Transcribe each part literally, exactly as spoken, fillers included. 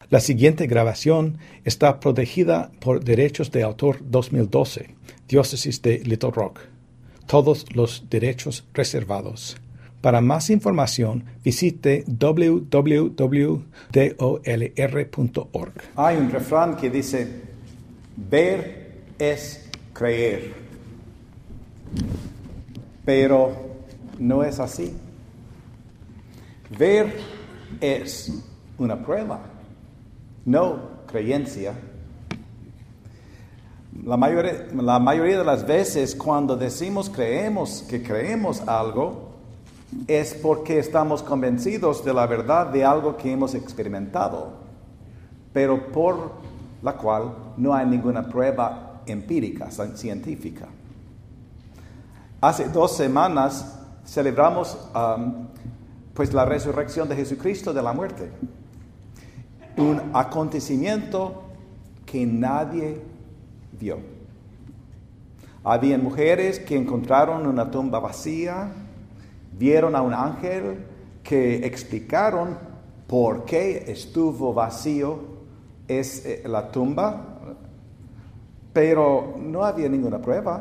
La siguiente grabación está protegida por derechos de autor dos mil doce, Diócesis de Little Rock. Todos los derechos reservados. Para más información, visite w w w punto d o l r punto org. Hay un refrán que dice, ver es creer. Pero no es así. Ver es una prueba, no creencia. La mayoría, la mayoría de las veces cuando decimos creemos que creemos algo, es porque estamos convencidos de la verdad de algo que hemos experimentado, pero por la cual no hay ninguna prueba empírica, científica. Hace dos semanas celebramos um, pues la resurrección de Jesucristo de la muerte. Un acontecimiento que nadie vio. Había mujeres que encontraron una tumba vacía, vieron a un ángel que explicaron por qué estuvo vacío es eh, la tumba, pero no había ninguna prueba.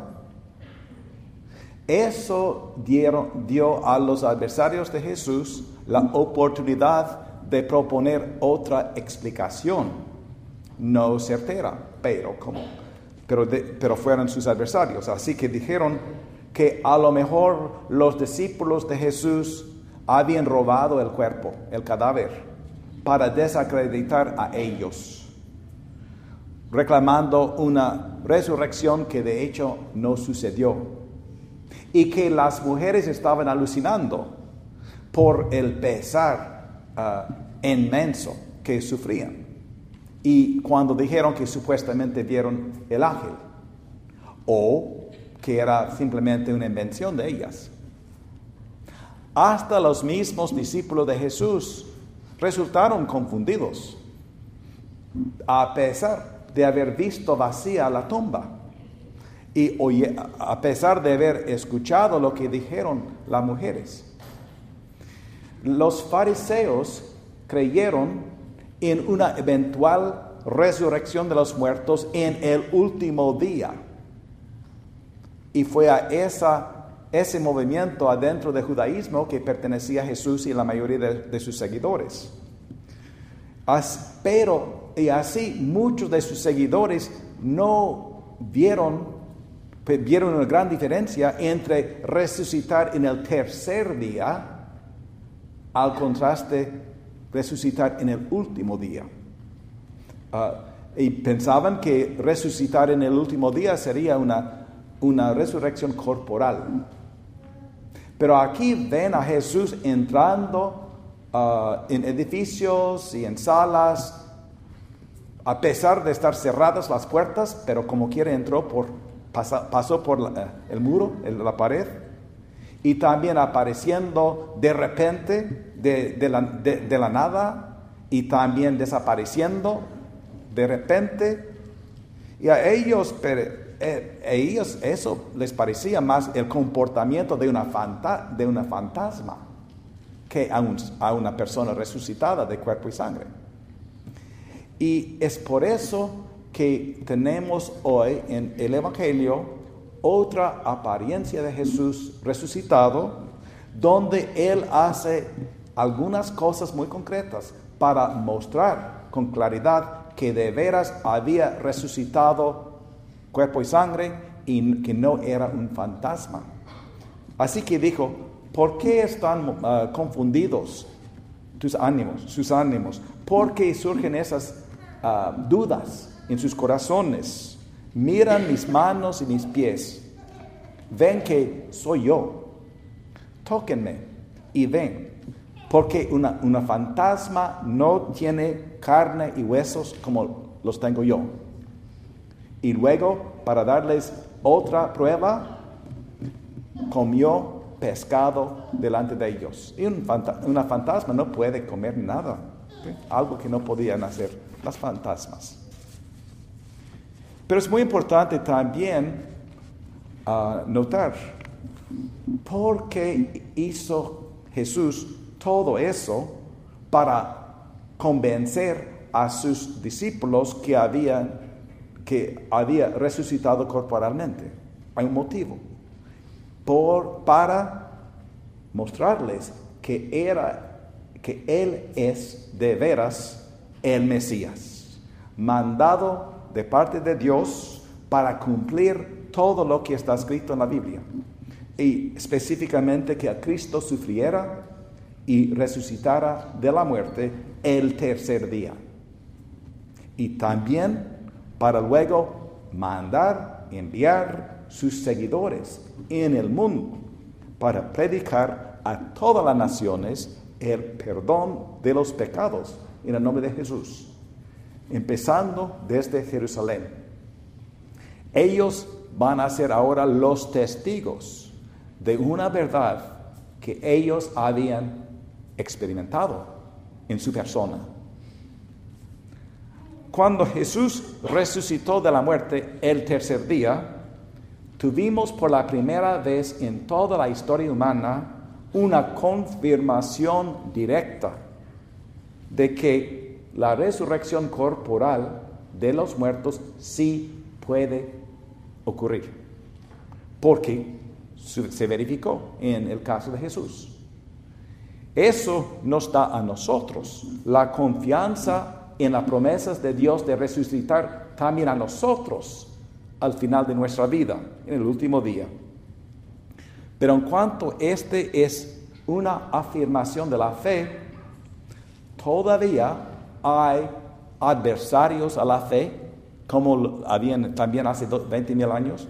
Eso dieron, dio a los adversarios de Jesús la oportunidad de proponer otra explicación, no certera, pero como, pero, de, pero fueron sus adversarios. Así que dijeron que a lo mejor los discípulos de Jesús habían robado el cuerpo, el cadáver, para desacreditar a ellos, reclamando una resurrección que de hecho no sucedió. Y que las mujeres estaban alucinando por el pesar uh, inmenso que sufrían. Y cuando dijeron que supuestamente vieron el ángel, o que era simplemente una invención de ellas. Hasta los mismos discípulos de Jesús resultaron confundidos, a pesar de haber visto vacía la tumba. Y oye, a pesar de haber escuchado lo que dijeron las mujeres. Los fariseos creyeron en una eventual resurrección de los muertos en el último día. Y fue a esa, ese movimiento adentro del judaísmo que pertenecía a Jesús y la mayoría de, de sus seguidores. As, pero, y así, muchos de sus seguidores no vieron vieron una gran diferencia entre resucitar en el tercer día al contraste resucitar en el último día. Uh, y pensaban que resucitar en el último día sería una, una resurrección corporal. Pero aquí ven a Jesús entrando uh, en edificios y en salas, a pesar de estar cerradas las puertas, pero como quiera entró por pasó por la, el muro, la pared, y también apareciendo de repente, de, de, la, de, de la nada, y también desapareciendo de repente. Y a ellos, a ellos eso les parecía más el comportamiento de una, fanta, de una fantasma que a, un, a una persona resucitada de cuerpo y sangre. Y es por eso que tenemos hoy en el Evangelio otra apariencia de Jesús resucitado, donde Él hace algunas cosas muy concretas para mostrar con claridad que de veras había resucitado cuerpo y sangre y que no era un fantasma. Así que dijo, ¿por qué están uh, confundidos tus ánimos, sus ánimos? ¿Por qué surgen esas uh, dudas en sus corazones? Miran mis manos y mis pies. Ven que soy yo. Tóquenme y ven. Porque una, una fantasma no tiene carne y huesos como los tengo yo. Y luego, para darles otra prueba, comió pescado delante de ellos. Y un fanta- una fantasma no puede comer nada. ¿Sí? Algo que no podían hacer las fantasmas. Pero es muy importante también uh, notar por qué hizo Jesús todo eso para convencer a sus discípulos que habían que había resucitado corporalmente. Hay un motivo. Por, para mostrarles que, era, que Él es de veras el Mesías, mandado de parte de Dios para cumplir todo lo que está escrito en la Biblia. Y específicamente que a Cristo sufriera y resucitara de la muerte el tercer día. Y también para luego mandar, enviar sus seguidores en el mundo para predicar a todas las naciones el perdón de los pecados en el nombre de Jesús, empezando desde Jerusalén. Ellos van a ser ahora los testigos de una verdad que ellos habían experimentado en su persona. Cuando Jesús resucitó de la muerte el tercer día, tuvimos por la primera vez en toda la historia humana una confirmación directa de que la resurrección corporal de los muertos sí puede ocurrir, porque se verificó en el caso de Jesús. Eso nos da a nosotros la confianza en las promesas de Dios de resucitar también a nosotros al final de nuestra vida, en el último día. Pero en cuanto este es una afirmación de la fe, todavía hay adversarios a la fe, como habían también hace veinte mil años,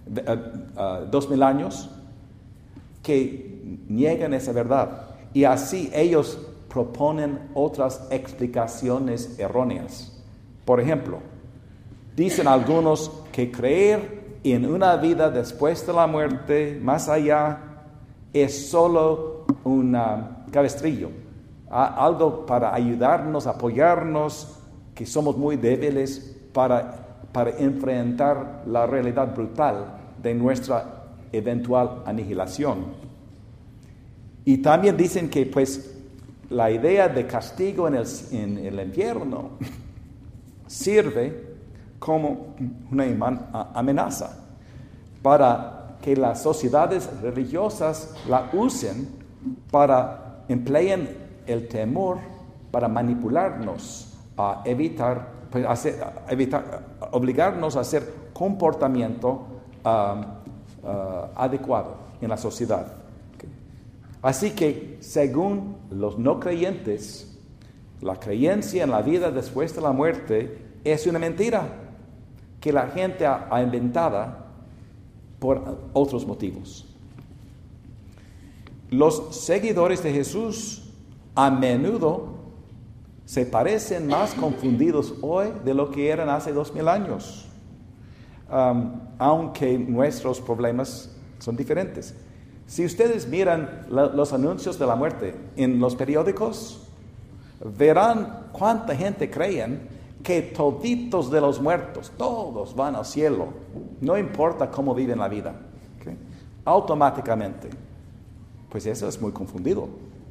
dos mil años, que niegan esa verdad. Y así ellos proponen otras explicaciones erróneas. Por ejemplo, dicen algunos que creer en una vida después de la muerte, más allá, es solo un cabestrillo, algo para ayudarnos, apoyarnos, que somos muy débiles para, para enfrentar la realidad brutal de nuestra eventual aniquilación. Y también dicen que pues la idea de castigo en el, en el infierno sirve como una amenaza para que las sociedades religiosas la usen para empleen el temor para manipularnos a evitar, pues, hacer, a evitar obligarnos a hacer comportamiento uh, uh, adecuado en la sociedad. Así que, según los no creyentes, la creencia en la vida después de la muerte es una mentira que la gente ha, ha inventado por otros motivos. Los seguidores de Jesús a menudo se parecen más confundidos hoy de lo que eran hace dos mil años, um, aunque nuestros problemas son diferentes. Si ustedes miran la, los anuncios de la muerte en los periódicos, verán cuánta gente creen que toditos de los muertos, todos van al cielo, no importa cómo viven la vida, ¿okay? Automáticamente. Pues eso es muy confundido.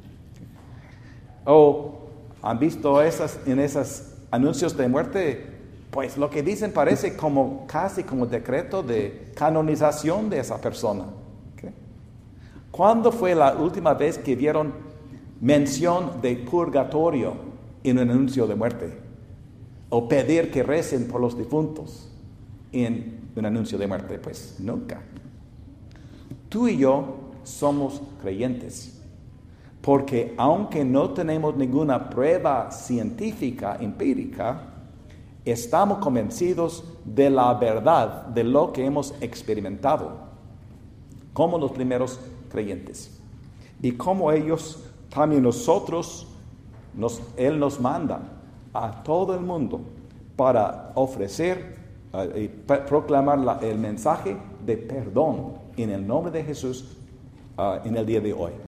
O han visto esas, en esos anuncios de muerte, pues lo que dicen parece como casi como decreto de canonización de esa persona. ¿Cuándo fue la última vez que vieron mención de purgatorio en un anuncio de muerte? O pedir que recen por los difuntos en un anuncio de muerte. Pues nunca. Tú y yo somos creyentes, porque aunque no tenemos ninguna prueba científica, empírica, estamos convencidos de la verdad de lo que hemos experimentado, como los primeros creyentes. Y como ellos, también nosotros, nos, Él nos manda a todo el mundo para ofrecer uh, y proclamar la, el mensaje de perdón en el nombre de Jesús uh, en el día de hoy.